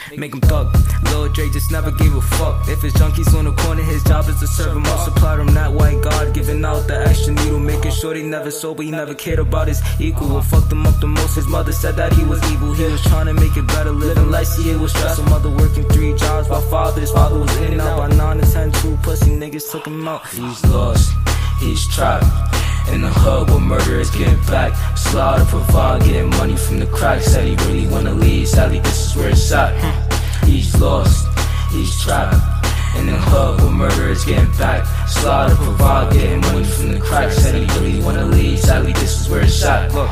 make him thug. Lil Dre just never gave a fuck. If his junkies on the corner, his job is to serve him up. Supply them that white God, giving out the extra needle, making sure they never sober. He never cared about his equal. What fucked him up the most, his mother said that he was evil. He was trying to make it better, living life, see it was stressful. Mother working 3 jobs while his father was in and out. By 9 to 10, 2 pussy niggas took him out. He's lost, he's trapped in the hood where murderers get back. Slaughter, provide, getting money from the crack. Said he really wanna leave, sadly this is where it's at. He's lost, he's trapped in the hood where murderers getting back. Slaughter, provide, getting money from the crack. Said he really wanna leave, sadly this is where it's at. Look.